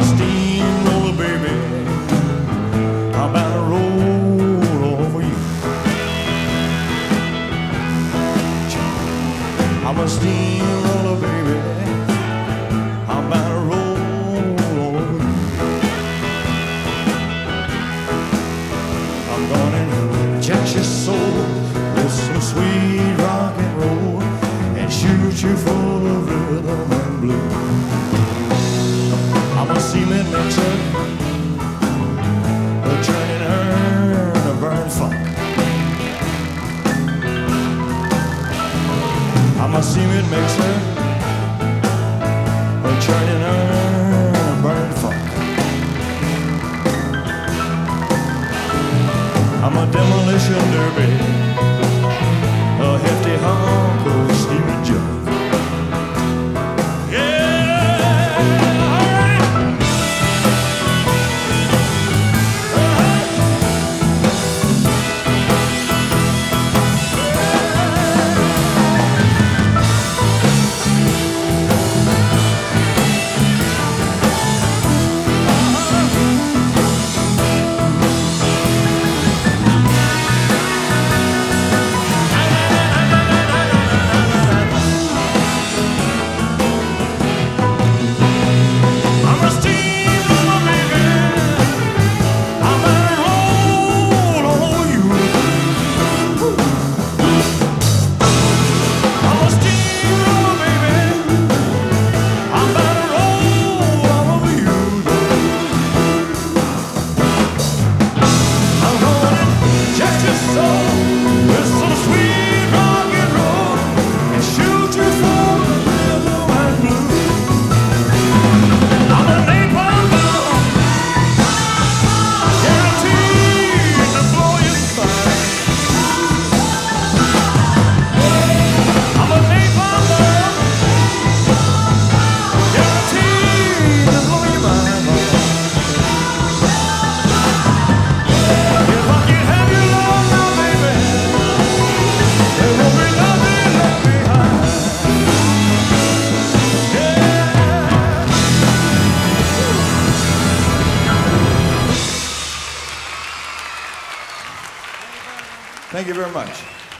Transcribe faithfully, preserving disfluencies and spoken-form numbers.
a steamroller, baby. I'm about to roll over you. I'm a steamroller, baby. I'm about to roll over you. I'm gonna inject your soul with some sweet rock and roll and shoot you full of rhythm and blues. I'm a cement mixer, a churning urn, a burn funk. I'm a cement mixer, a churning urn, a burn funk. I'm a demolition derby, a hefty hunk of steaming junk. Thank you very much.